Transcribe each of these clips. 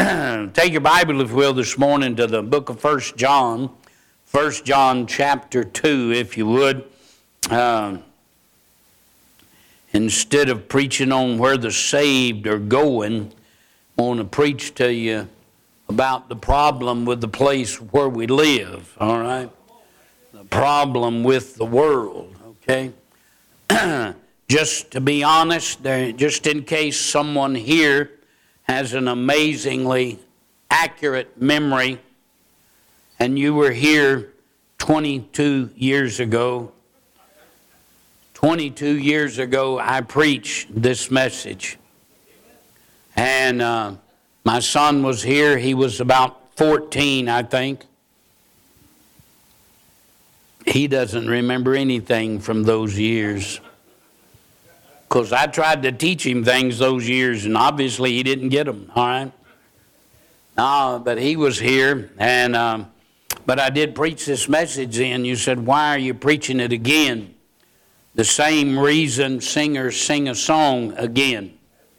Take your Bible, if you will, this morning to the book of 1 John. 1 John chapter 2, if you would. Instead of preaching on where the saved are going, I want to preach to you about the problem with the place where we live, all right? The problem with the world, okay? Just to be honest, just in case someone here has an amazingly accurate memory, and you were here 22 years ago. 22 years ago, I preached this message. And my son was here. He was about 14, I think. He doesn't remember anything from those years, because I tried to teach him things those years, and obviously he didn't get them, all right? No, but he was here, and but I did preach this message then. You said, why are you preaching it again? The same reason singers sing a song again.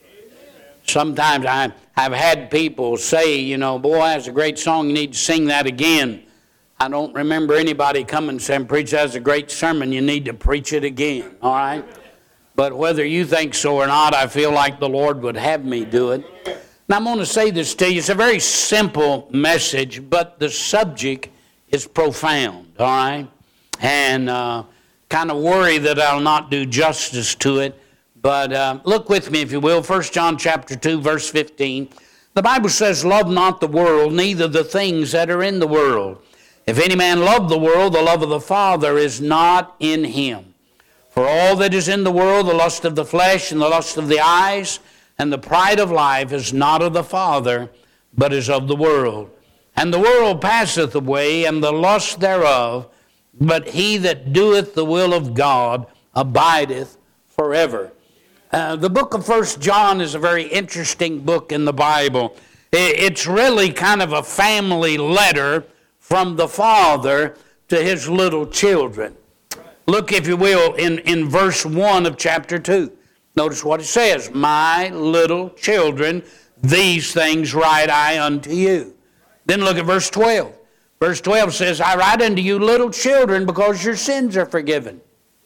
Sometimes I've had people say, you know, boy, that's a great song, you need to sing that again. I don't remember anybody coming and saying, preach, that's a great sermon, you need to preach it again, all right? But whether you think so or not, I feel like the Lord would have me do it. Now, I'm going to say this to you. It's a very simple message, but the subject is profound, all right? And kind of worry that I'll not do justice to it. But look with me, if you will, 1 John chapter 2, verse 15. The Bible says, love not the world, neither the things that are in the world. If any man love the world, the love of the Father is not in him. For all that is in the world, the lust of the flesh and the lust of the eyes and the pride of life is not of the Father, but is of the world. And the world passeth away, and the lust thereof, but he that doeth the will of God abideth forever. The book of 1 John is a very interesting book in the Bible. It's really kind of a family letter from the Father to his little children. Look, if you will, in verse 1 of chapter 2. Notice what it says. My little children, these things write I unto you. Then look at verse 12. Verse 12 says, I write unto you little children because your sins are forgiven.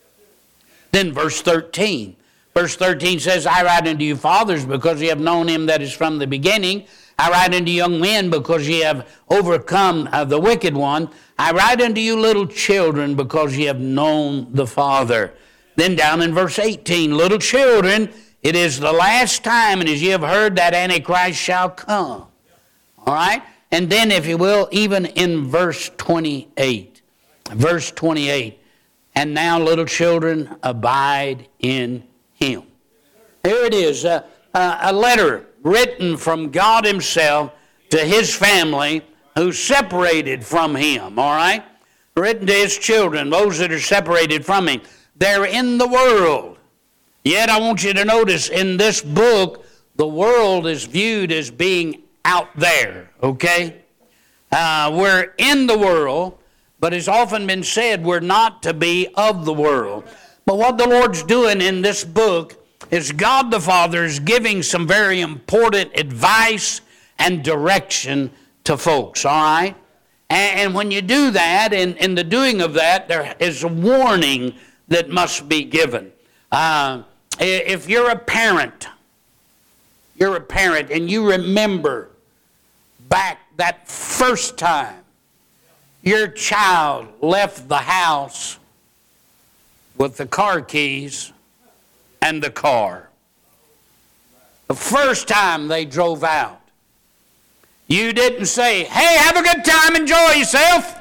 Then verse 13. Verse 13 says, I write unto you fathers because ye have known him that is from the beginning. I write unto young men because ye have overcome the wicked one. I write unto you little children because ye have known the Father. Then down in verse 18, little children, it is the last time, and as ye have heard, that Antichrist shall come. All right? And then, if you will, even in verse 28. Verse 28, and now little children, abide in him. Here it is, a letter written from God himself to his family who's separated from him, all right? Written to his children, those that are separated from him. They're in the world. Yet I want you to notice in this book, the world is viewed as being out there, okay? We're in the world, but it's often been said we're not to be of the world. But what the Lord's doing in this book is God the Father is giving some very important advice and direction to folks, all right? And when you do that, in the doing of that, there is a warning that must be given. If you're a parent and you remember back that first time your child left the house with the car keys and the car. The first time they drove out, you didn't say, hey, have a good time, enjoy yourself.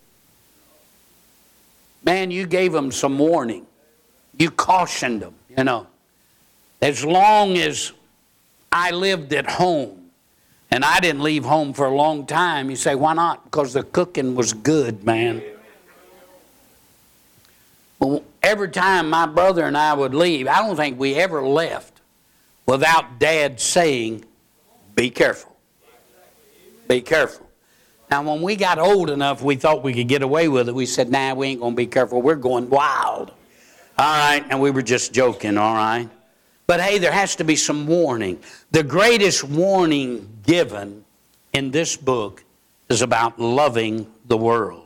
Man, you gave them some warning. You cautioned them, you know. As long as I lived at home, and I didn't leave home for a long time, you say, why not? Because the cooking was good, man. Well, every time my brother and I would leave, I don't think we ever left without Dad saying, be careful. Be careful. Now, when we got old enough, we thought we could get away with it. We said, nah, we ain't going to be careful. We're going wild. All right, and we were just joking, all right? But hey, there has to be some warning. The greatest warning given in this book is about loving the world.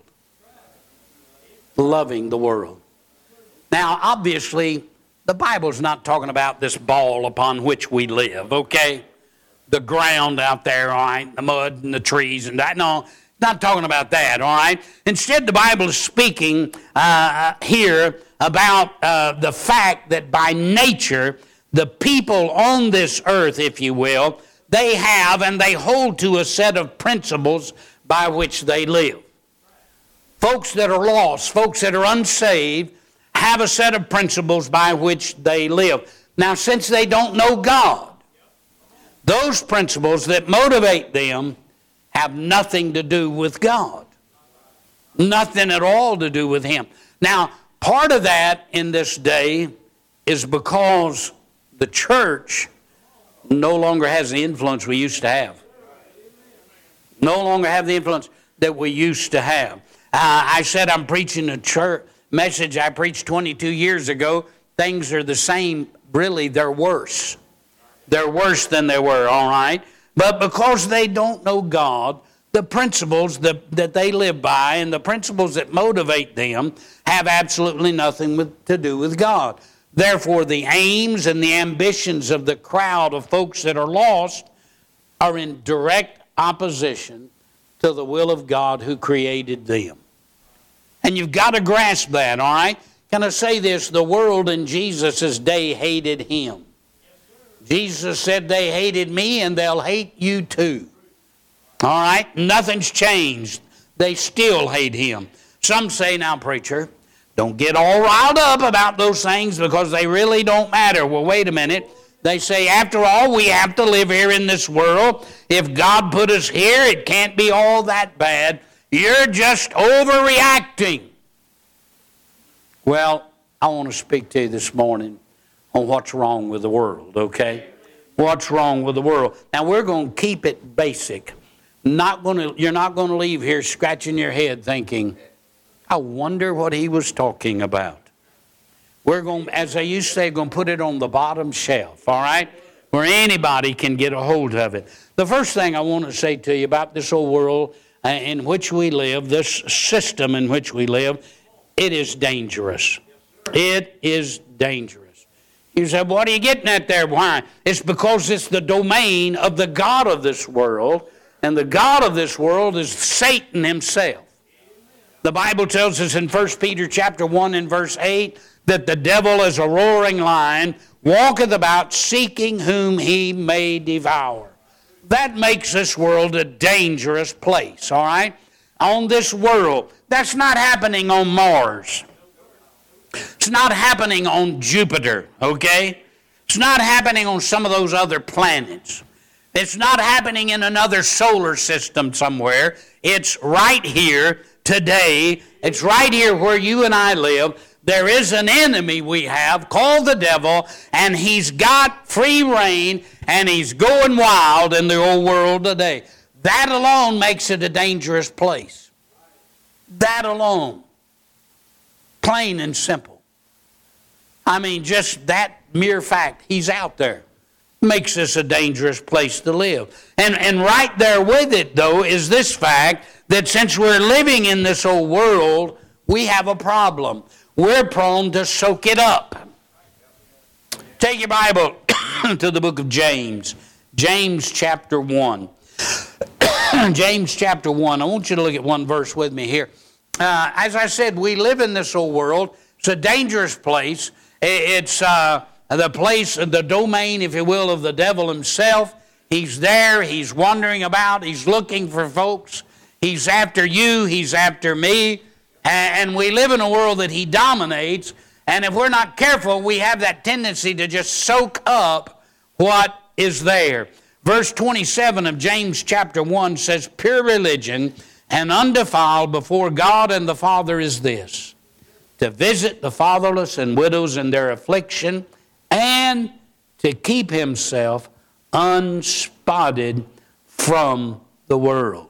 Loving the world. Now, obviously, the Bible's not talking about this ball upon which we live, okay? The ground out there, all right? The mud and the trees and that. No, not talking about that, all right? Instead, the Bible is speaking here about the fact that by nature, the people on this earth, if you will, they have and they hold to a set of principles by which they live. Folks that are lost, folks that are unsaved, have a set of principles by which they live. Now, since they don't know God, those principles that motivate them have nothing to do with God. Nothing at all to do with Him. Now, part of that in this day is because the church no longer has the influence we used to have. No longer have the influence that we used to have. I said I'm preaching a church message I preached 22 years ago. Things are the same. Really, they're worse. They're worse than they were, all right? But because they don't know God, the principles that they live by and the principles that motivate them have absolutely nothing to do with God. Therefore, the aims and the ambitions of the crowd of folks that are lost are in direct opposition to the will of God who created them. And you've got to grasp that, all right? Can I say this? The world in Jesus' day hated Him. Jesus said they hated me and they'll hate you too. All right? Nothing's changed. They still hate Him. Some say, now, preacher, don't get all riled up about those things because they really don't matter. Well, wait a minute. They say, after all, we have to live here in this world. If God put us here, it can't be all that bad. You're just overreacting. Well, I want to speak to you this morning on what's wrong with the world, okay? What's wrong with the world? Now, we're going to keep it basic. You're not going to leave here scratching your head thinking, I wonder what he was talking about. We're going, as I used to say, going to put it on the bottom shelf, all right? Where anybody can get a hold of it. The first thing I want to say to you about this old world in which we live, this system in which we live, it is dangerous. It is dangerous. You say, what are you getting at there? Why? It's because it's the domain of the God of this world, and the God of this world is Satan himself. The Bible tells us in 1 Peter chapter 1 and verse 8 that the devil is a roaring lion, walketh about seeking whom he may devour. That makes this world a dangerous place, all right? On this world. That's not happening on Mars. It's not happening on Jupiter, okay? It's not happening on some of those other planets. It's not happening in another solar system somewhere. It's right here today. It's right here where you and I live. There is an enemy we have called the devil, and he's got free reign, and he's going wild in the old world today. That alone makes it a dangerous place. That alone. Plain and simple. I mean, just that mere fact, he's out there, makes this a dangerous place to live. And right there with it, though, is this fact that since we're living in this old world, we have a problem. We're prone to soak it up. Take your Bible to the book of James. James chapter 1. James chapter 1. I want you to look at one verse with me here. As I said, we live in this old world. It's a dangerous place. It's the place, the domain, if you will, of the devil himself. He's there. He's wandering about. He's looking for folks. He's after you. He's after me. And we live in a world that he dominates. And if we're not careful, we have that tendency to just soak up what is there. Verse 27 of James chapter 1 says, pure religion and undefiled before God and the Father is this, to visit the fatherless and widows in their affliction, and to keep himself unspotted from the world.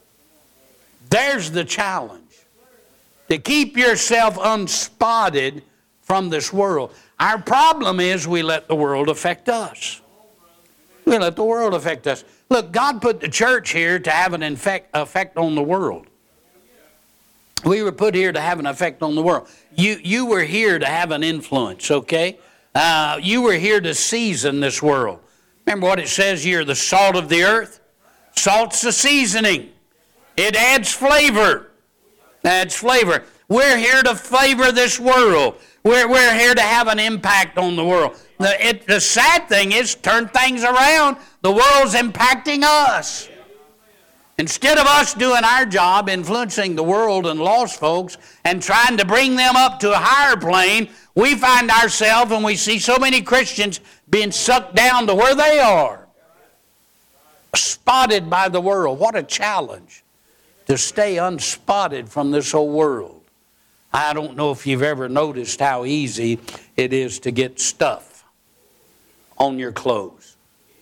There's the challenge. To keep yourself unspotted from this world. Our problem is we let the world affect us. We let the world affect us. Look, God put the church here to have an effect on the world. We were put here to have an effect on the world. You were here to have an influence, okay? You were here to season this world. Remember what it says, you're the salt of the earth? Salt's a seasoning. It adds flavor. Adds flavor. We're here to flavor this world. We're here to have an impact on the world. The sad thing is, turn things around, the world's impacting us. Instead of us doing our job, influencing the world and lost folks and trying to bring them up to a higher plane, we find ourselves and we see so many Christians being sucked down to where they are. Spotted by the world. What a challenge to stay unspotted from this whole world. I don't know if you've ever noticed how easy it is to get stuff on your clothes.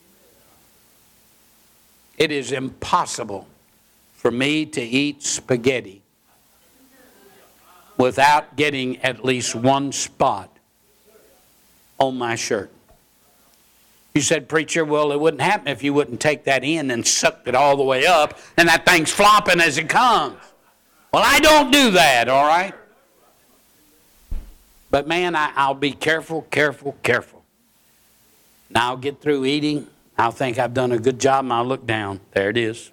It is impossible for me to eat spaghetti without getting at least one spot on my shirt. You said, preacher, well, it wouldn't happen if you wouldn't take that in and suck it all the way up and that thing's flopping as it comes. Well, I don't do that, all right? But man, I'll be careful. Now I'll get through eating. I'll think I've done a good job, and I'll look down. There it is.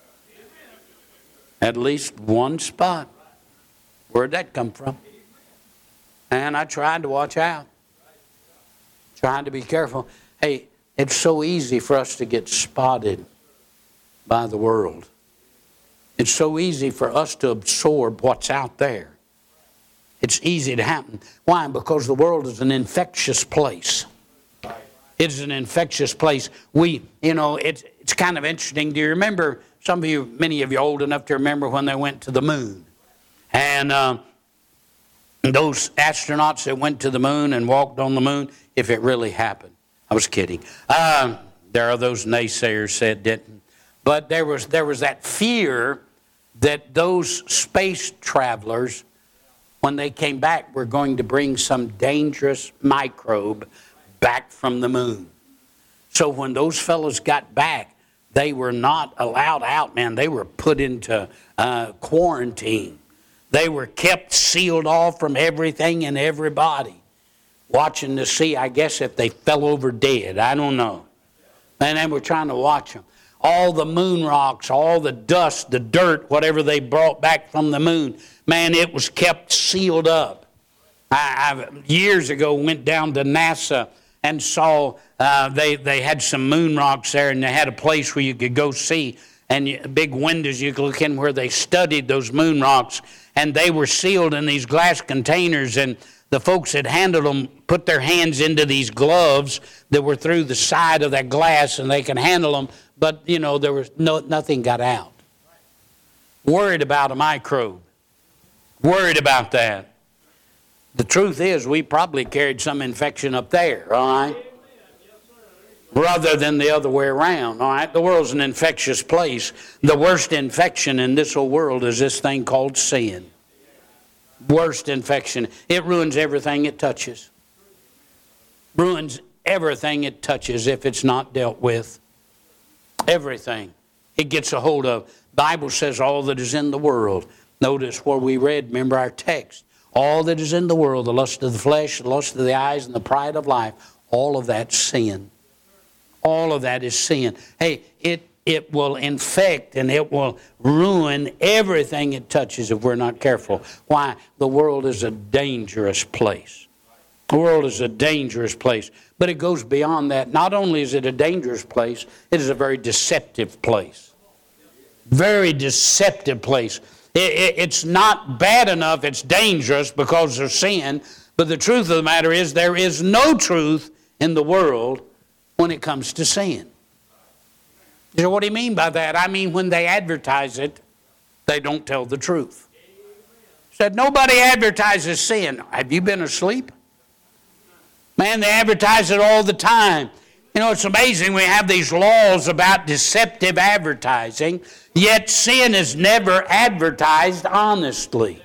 At least one spot. Where'd that come from? And I tried to watch out. Trying to be careful. Hey, it's so easy for us to get spotted by the world. It's so easy for us to absorb what's out there. It's easy to happen. Why? Because the world is an infectious place. It's an infectious place. It's kind of interesting. Do you remember, many of you old enough to remember when they went to the moon? And those astronauts that went to the moon and walked on the moon, if it really happened. I was kidding. There are those naysayers said didn't. But there was that fear that those space travelers, when they came back, were going to bring some dangerous microbe back from the moon. So when those fellows got back, they were not allowed out, man. They were put into quarantine. They were kept sealed off from everything and everybody, watching to see, I guess, if they fell over dead. I don't know. And they were trying to watch them. All the moon rocks, all the dust, the dirt, whatever they brought back from the moon, man, it was kept sealed up. I years ago went down to NASA and saw they had some moon rocks there, and they had a place where you could go see, and big windows you could look in where they studied those moon rocks, and they were sealed in these glass containers, and the folks that handled them put their hands into these gloves that were through the side of that glass, and they can handle them, but there was nothing got out. Worried about a microbe. Worried about that. The truth is, we probably carried some infection up there, all right? Rather than the other way around, all right? The world's an infectious place. The worst infection in this whole world is this thing called sin. Worst infection. It ruins everything it touches. Ruins everything it touches if it's not dealt with. Everything it gets a hold of. The Bible says all that is in the world. Notice where we read, remember our text. All that is in the world, the lust of the flesh, the lust of the eyes, and the pride of life, all of that's sin. All of that is sin. Hey, it will infect and it will ruin everything it touches if we're not careful. Why? The world is a dangerous place. The world is a dangerous place. But it goes beyond that. Not only is it a dangerous place, it is a very deceptive place. Very deceptive place. It's not bad enough, it's dangerous because of sin, but the truth of the matter is there is no truth in the world when it comes to sin. You know what do you mean by that? I mean, when they advertise it, they don't tell the truth. Said, nobody advertises sin. Have you been asleep? Man, they advertise it all the time. It's amazing we have these laws about deceptive advertising, yet sin is never advertised honestly.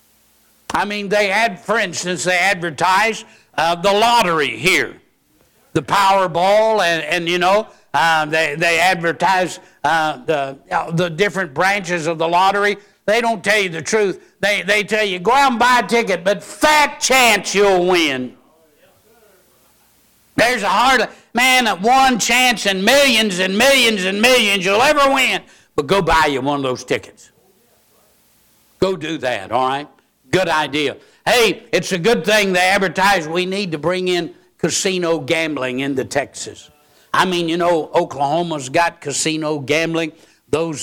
I mean, for instance, they advertise the lottery here. the Powerball, and you know, they advertise the different branches of the lottery. They don't tell you the truth. They tell you, go out and buy a ticket, but fat chance you'll win. There's a one chance in millions and millions and millions you'll ever win. But go buy you one of those tickets. Go do that, all right? Good idea. Hey, it's a good thing they advertise we need to bring in casino gambling into Texas. I mean, you know, Oklahoma's got casino gambling. Those,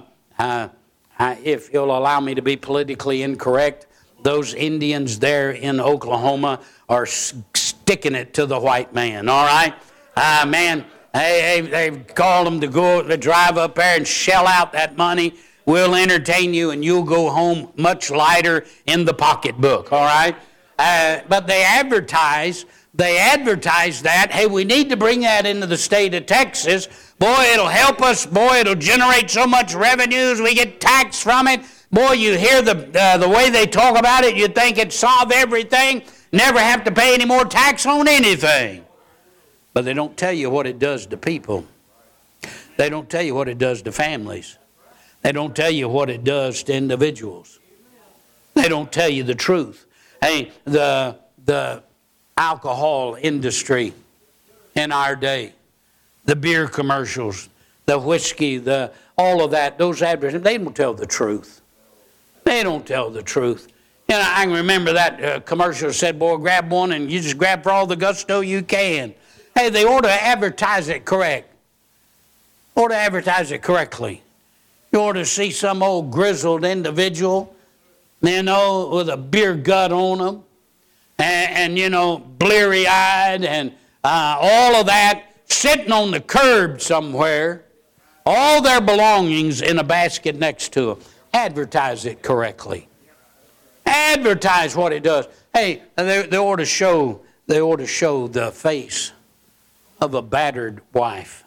if you'll allow me to be politically incorrect, those Indians there in Oklahoma are sticking it to the white man, all right? Man, they've called them to drive up there and shell out that money. We'll entertain you, and you'll go home much lighter in the pocketbook, all right? But they advertise that, hey, we need to bring that into the state of Texas. Boy, it'll help us. Boy, it'll generate so much revenues. We get tax from it. Boy, you hear the way they talk about it, you'd think it'd solve everything, never have to pay any more tax on anything. But they don't tell you what it does to people. They don't tell you what it does to families. They don't tell you what it does to individuals. They don't tell you the truth. Hey, the alcohol industry in our day, the beer commercials, the whiskey, all of that, those advertisements, they don't tell the truth. They don't tell the truth. You know, I can remember that commercial said, boy, grab one and you just grab for all the gusto you can. Hey, they ought to advertise it correct. Ought to advertise it correctly. You ought to see some old grizzled individual, you know, with a beer gut on them, and you know, bleary-eyed, and all of that, sitting on the curb somewhere, all their belongings in a basket next to them. Advertise it correctly. Advertise what it does. Hey, they ought to show the face of a battered wife.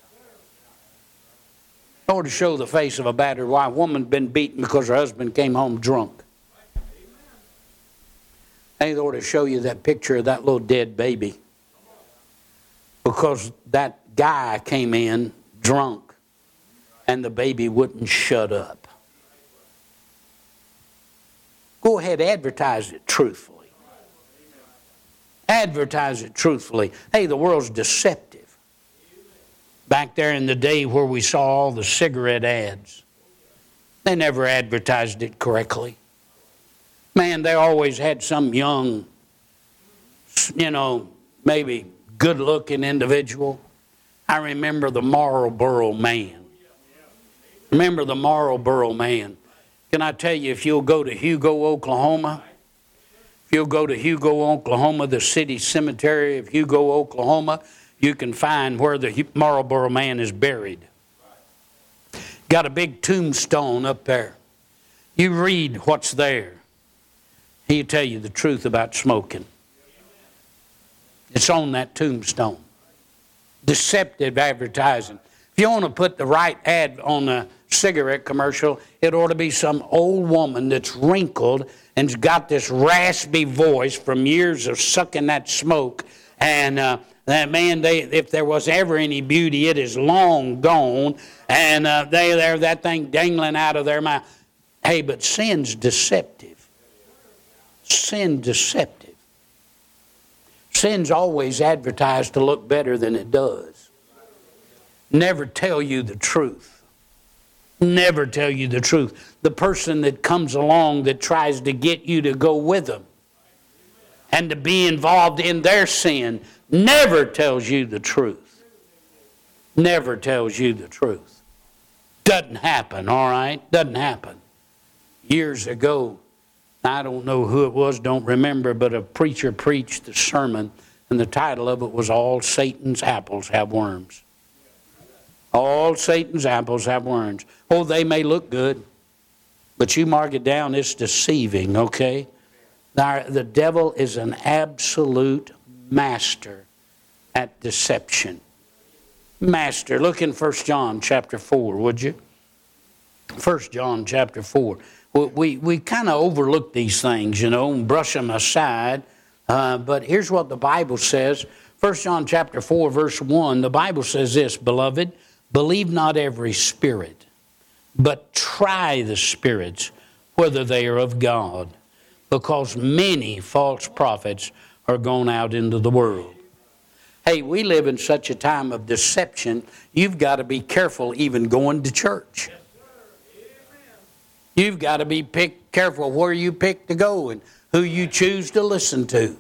They ought to show the face of a battered wife. A woman been beaten because her husband came home drunk. Hey, they ought to show you that picture of that little dead baby because that guy came in drunk and the baby wouldn't shut up. Go ahead, advertise it truthfully. Advertise it truthfully. Hey, the world's deceptive. Back there in the day where we saw all the cigarette ads, they never advertised it correctly. Man, they always had some young, you know, maybe good-looking individual. I remember the Marlboro Man. Remember the Marlboro Man. Can I tell you, if you'll go to Hugo, Oklahoma, the city cemetery of Hugo, Oklahoma, you can find where the Marlboro Man is buried. Got a big tombstone up there. You read what's there. He'll tell you the truth about smoking. It's on that tombstone. Deceptive advertising. If you want to put the right ad on the cigarette commercial, it ought to be some old woman that's wrinkled and's got this raspy voice from years of sucking that smoke. And that man, if there was ever any beauty, it is long gone. And they're that thing dangling out of their mouth. Hey, but sin's deceptive. Sin deceptive. Sin's always advertised to look better than it does. Never tell you the truth. Never tell you the truth. The person that comes along that tries to get you to go with them and to be involved in their sin never tells you the truth. Never tells you the truth. Doesn't happen, all right? Doesn't happen. Years ago, I don't know who it was, don't remember, but a preacher preached a sermon, and the title of it was All Satan's Apples Have Worms. All Satan's apples have worms. Oh, they may look good, but you mark it down, it's deceiving, okay? Now, the devil is an absolute master at deception. Master. Look in 1 John chapter 4, would you? 1 John chapter 4. We kind of overlook these things, you know, and brush them aside. But here's what the Bible says. 1 John chapter 4, verse 1, the Bible says this, Beloved, believe not every spirit, but try the spirits, whether they are of God, because many false prophets are gone out into the world. Hey, we live in such a time of deception, you've got to be careful even going to church. You've got to be careful where you pick to go and who you choose to listen to.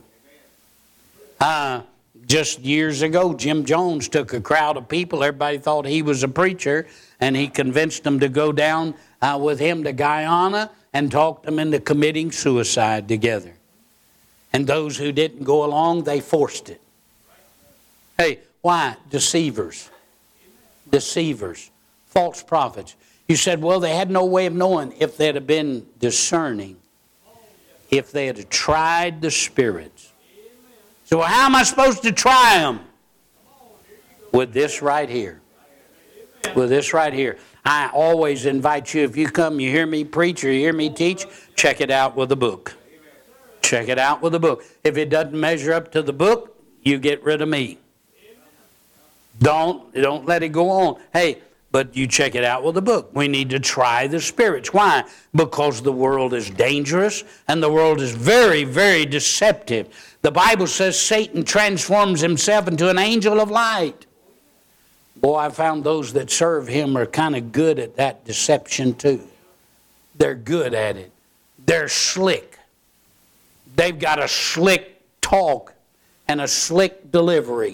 Just years ago, Jim Jones took a crowd of people. Everybody thought he was a preacher, and he convinced them to go down with him to Guyana and talked them into committing suicide together. And those who didn't go along, they forced it. Hey, why? Deceivers. Deceivers. False prophets. You said, well, they had no way of knowing. If they'd have been discerning, if they had tried the spirits. So how am I supposed to try them? With this right here. With this right here. I always invite you, if you come, you hear me preach or you hear me teach, check it out with a book. Check it out with a book. If it doesn't measure up to the book, you get rid of me. Don't let it go on. Hey, but you check it out with a book. We need to try the spirits. Why? Because the world is dangerous and the world is very, very deceptive. The Bible says Satan transforms himself into an angel of light. Boy, I found those that serve him are kind of good at that deception too. They're good at it. They're slick. They've got a slick talk and a slick delivery.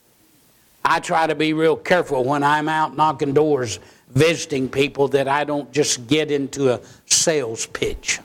I try to be real careful when I'm out knocking doors, visiting people, that I don't just get into a sales pitch.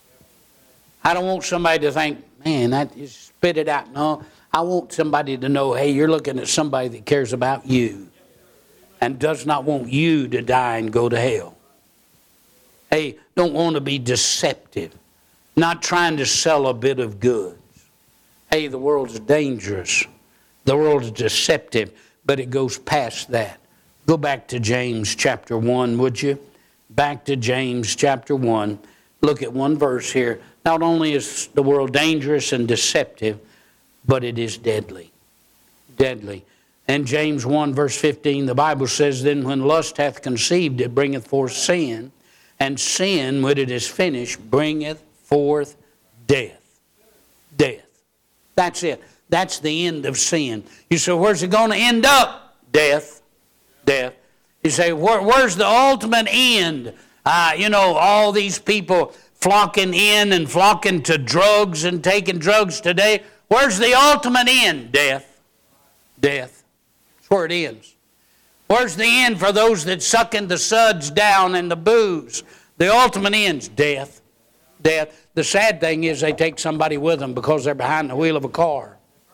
I don't want somebody to think, man, that just spit it out. No, I want somebody to know, hey, you're looking at somebody that cares about you and does not want you to die and go to hell. Hey, don't want to be deceptive, not trying to sell a bit of goods. Hey, the world's dangerous. The world is deceptive, but it goes past that. Go back to James chapter 1, would you? Back to James chapter 1. Look at one verse here. Not only is the world dangerous and deceptive, but it is deadly. Deadly. In James 1 verse 15, the Bible says, Then when lust hath conceived, it bringeth forth sin, and sin, when it is finished, bringeth forth death. Death. That's it. That's the end of sin. You say, where's it going to end up? Death. Death. You say, where's the ultimate end? All these people flocking in and flocking to drugs and taking drugs today. Where's the ultimate end? Death. Death. That's where it ends. Where's the end for those that sucking the suds down and the booze? The ultimate end's death. Death. The sad thing is they take somebody with them because they're behind the wheel of a car.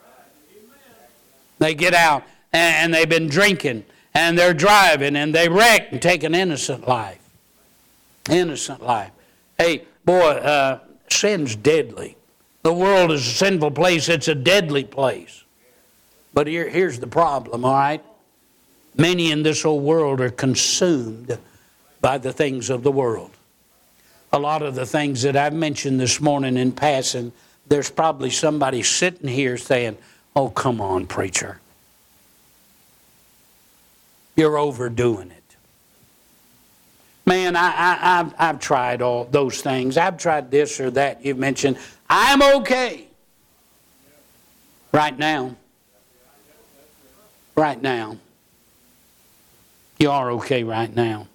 They get out and they've been drinking and they're driving and they wreck and take an innocent life. Innocent life. Hey, boy, sin's deadly. The world is a sinful place. It's a deadly place. But here's the problem, all right? Many in this old world are consumed by the things of the world. A lot of the things that I've mentioned this morning in passing, there's probably somebody sitting here saying, oh, come on, preacher. You're overdoing it. Man, I've tried all those things. I've tried this or that you've mentioned. I'm okay. Right now. Right now. You are okay right now.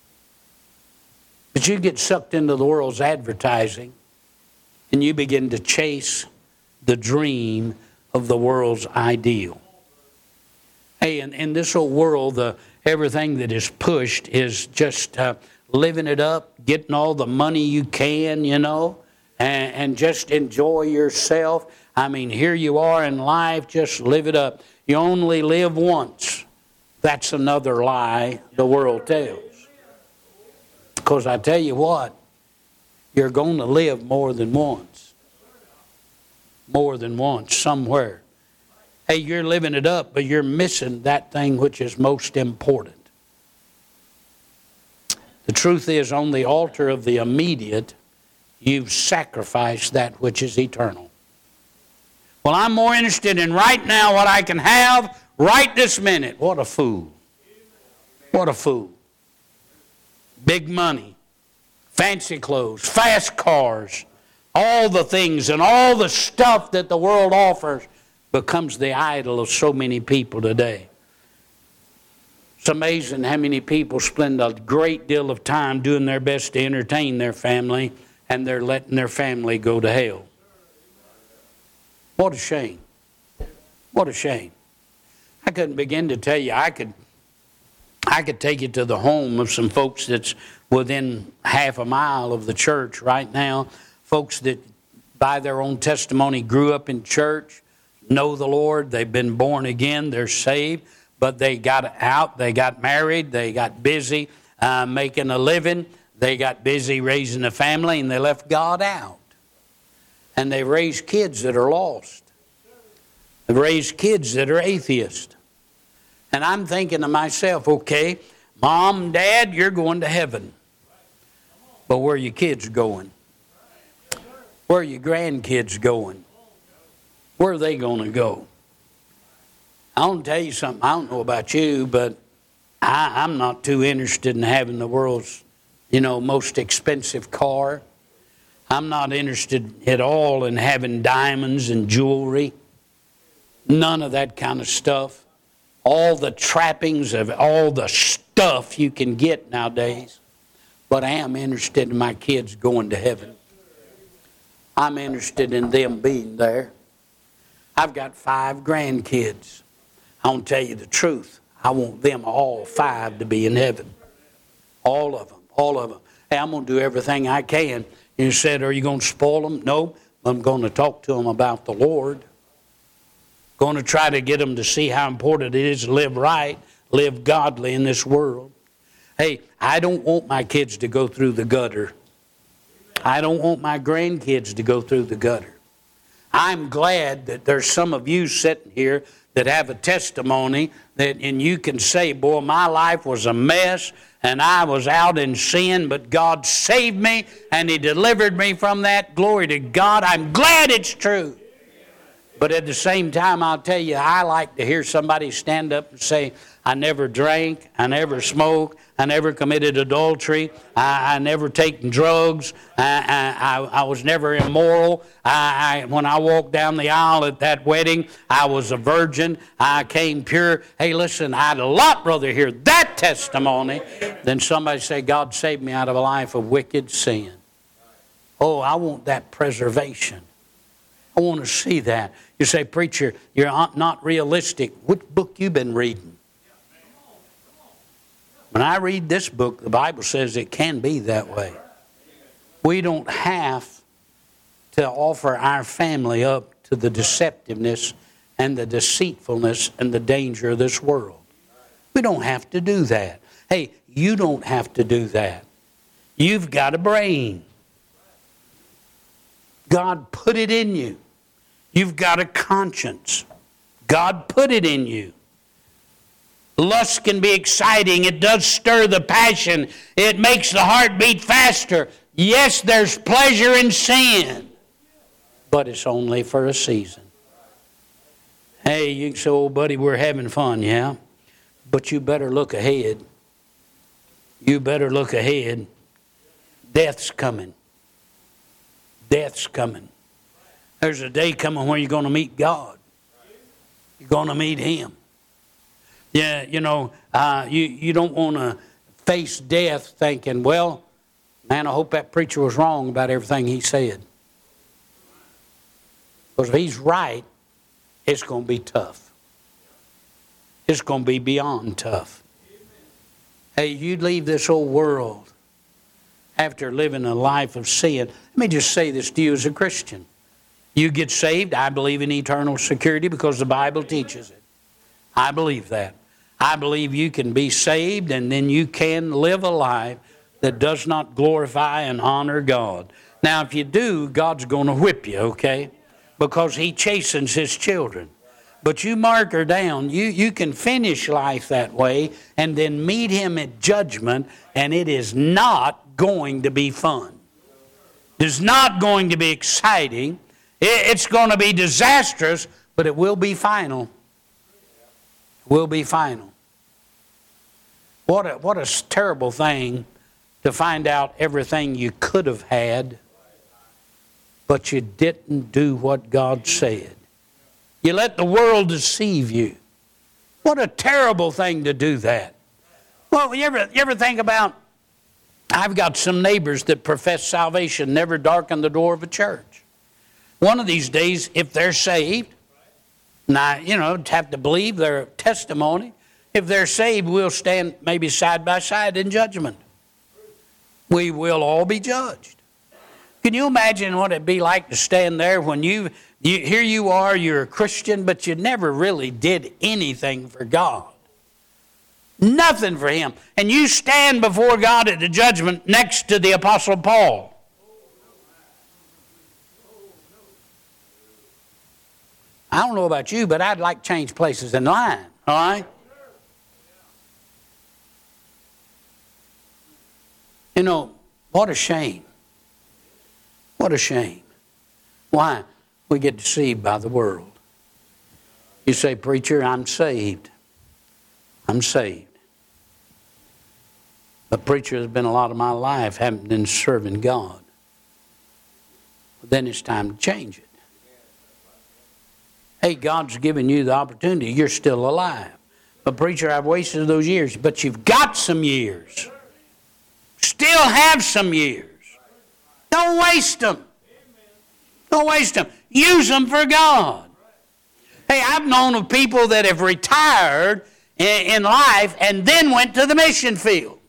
But you get sucked into the world's advertising and you begin to chase the dream of the world's ideal. Hey, in this old world, everything that is pushed is just living it up, getting all the money you can, and just enjoy yourself. I mean, here you are in life, just live it up. You only live once. That's another lie the world tells. Because I tell you what, you're going to live more than once. More than once, somewhere. Hey, you're living it up, but you're missing that thing which is most important. The truth is, on the altar of the immediate, you've sacrificed that which is eternal. Well, I'm more interested in right now what I can have right this minute. What a fool. What a fool. Big money, fancy clothes, fast cars, all the things and all the stuff that the world offers becomes the idol of so many people today. It's amazing how many people spend a great deal of time doing their best to entertain their family, and they're letting their family go to hell. What a shame. What a shame. I couldn't begin to tell you. I could take you to the home of some folks that's within half a mile of the church right now. Folks that, by their own testimony, grew up in church, know the Lord, they've been born again, they're saved, but they got out, they got married, they got busy making a living, they got busy raising a family, and they left God out. And they raised kids that are lost. They raised kids that are atheists. And I'm thinking to myself, okay, Mom, Dad, you're going to heaven. But where are your kids going? Where are your grandkids going? Where are they going to go? I want to tell you something. I don't know about you, but I'm not too interested in having the world's, most expensive car. I'm not interested at all in having diamonds and jewelry. None of that kind of stuff. All the trappings of all the stuff you can get nowadays. But I am interested in my kids going to heaven. I'm interested in them being there. I've got 5 grandkids. I want to tell you the truth. I want them all 5 to be in heaven. All of them. All of them. Hey, I'm going to do everything I can. You said, are you going to spoil them? No. I'm going to talk to them about the Lord. Going to try to get them to see how important it is to live right, live godly in this world. Hey, I don't want my kids to go through the gutter. I don't want my grandkids to go through the gutter. I'm glad that there's some of you sitting here that have a testimony and you can say, boy, my life was a mess and I was out in sin, but God saved me and He delivered me from that. Glory to God. I'm glad it's true. But at the same time, I'll tell you, I like to hear somebody stand up and say, I never drank, I never smoked, I never committed adultery, I never taken drugs, I was never immoral. When I walked down the aisle at that wedding, I was a virgin, I came pure. Hey, listen, I'd a lot rather hear that testimony than somebody say, God saved me out of a life of wicked sin. Oh, I want that preservation. I want to see that. You say, preacher, you're not realistic. Which book you been reading? When I read this book, the Bible says it can be that way. We don't have to offer our family up to the deceptiveness and the deceitfulness and the danger of this world. We don't have to do that. Hey, you don't have to do that. You've got a brain. God put it in you. You've got a conscience. God put it in you. Lust can be exciting. It does stir the passion. It makes the heart beat faster. Yes, there's pleasure in sin, but it's only for a season. Hey, you can say, oh, buddy, we're having fun, yeah? But you better look ahead. You better look ahead. Death's coming. Death's coming. There's a day coming when you're going to meet God. You're going to meet Him. Yeah, you don't want to face death thinking, well, man, I hope that preacher was wrong about everything he said. Because if he's right, it's going to be tough. It's going to be beyond tough. Hey, you leave this old world after living a life of sin. Let me just say this to you as a Christian. You get saved, I believe in eternal security because the Bible teaches it. I believe that. I believe you can be saved and then you can live a life that does not glorify and honor God. Now, if you do, God's going to whip you, okay? Because He chastens His children. But you mark her down. You can finish life that way and then meet Him at judgment, and it is not going to be fun. It's not going to be exciting. It's going to be disastrous, but it will be final. It will be final. What a terrible thing to find out everything you could have had, but you didn't do what God said. You let the world deceive you. What a terrible thing to do that. Well, you ever think about, I've got some neighbors that profess salvation, never darken the door of a church. One of these days, if they're saved, now, have to believe their testimony. If they're saved, we'll stand maybe side by side in judgment. We will all be judged. Can you imagine what it'd be like to stand there when here you are, you're a Christian, but you never really did anything for God. Nothing for Him. And you stand before God at the judgment next to the Apostle Paul. I don't know about you, but I'd like to change places in line, all right? What a shame. What a shame. Why? We get deceived by the world. You say, preacher, I'm saved. I'm saved. But preacher, there's been a lot of my life haven't been serving God. But then it's time to change it. Hey, God's given you the opportunity. You're still alive. But preacher, I've wasted those years. But you've got some years. Still have some years. Don't waste them. Don't waste them. Use them for God. Hey, I've known of people that have retired in life and then went to the mission field.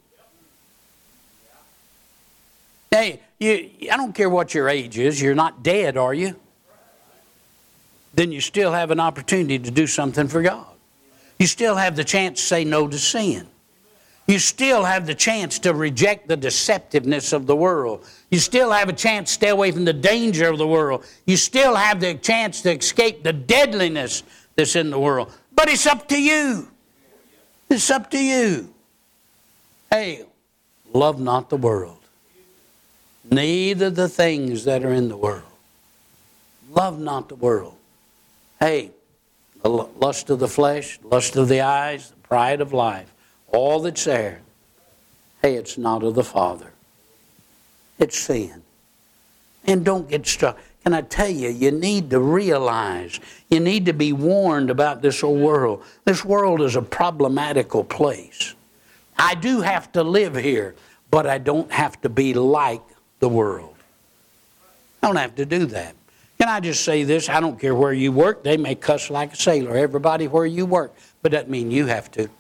Hey, I don't care what your age is. You're not dead, are you? Then you still have an opportunity to do something for God. You still have the chance to say no to sin. You still have the chance to reject the deceptiveness of the world. You still have a chance to stay away from the danger of the world. You still have the chance to escape the deadliness that's in the world. But it's up to you. It's up to you. Hey, love not the world, neither the things that are in the world. Love not the world. Hey, the lust of the flesh, lust of the eyes, the pride of life. All that's there, hey, it's not of the Father. It's sin. And don't get struck. Can I tell you, you need to realize, you need to be warned about this old world. This world is a problematical place. I do have to live here, but I don't have to be like the world. I don't have to do that. Can I just say this? I don't care where you work. They may cuss like a sailor. Everybody where you work. But that doesn't mean you have to.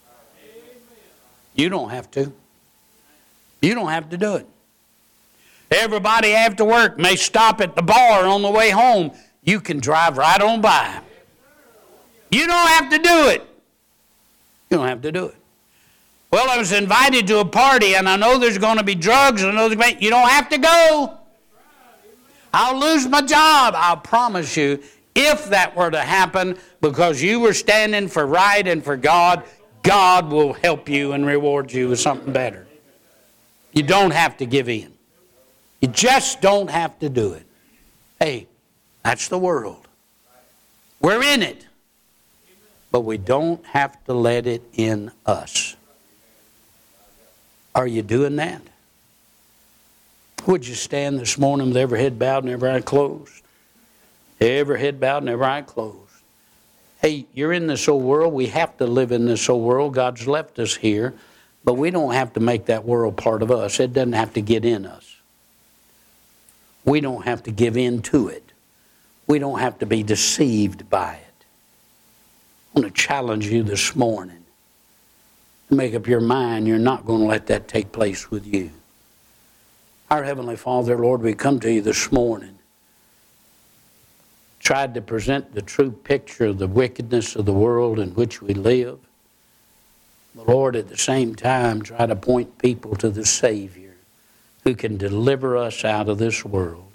You don't have to. You don't have to do it. Everybody after work may stop at the bar on the way home. You can drive right on by. You don't have to do it. You don't have to do it. Well, I was invited to a party and I know there's going to be drugs. You don't have to go. I'll lose my job. I'll promise you, if that were to happen because you were standing for right and for God, God will help you and reward you with something better. You don't have to give in. You just don't have to do it. Hey, that's the world. We're in it. But we don't have to let it in us. Are you doing that? Would you stand this morning with every head bowed and every eye closed? Every head bowed and every eye closed. Hey, you're in this old world. We have to live in this old world. God's left us here. But we don't have to make that world part of us. It doesn't have to get in us. We don't have to give in to it. We don't have to be deceived by it. I want to challenge you this morning to make up your mind you're not going to let that take place with you. Our Heavenly Father, Lord, we come to you this morning. Tried to present the true picture of the wickedness of the world in which we live. But Lord, at the same time, try to point people to the Savior who can deliver us out of this world.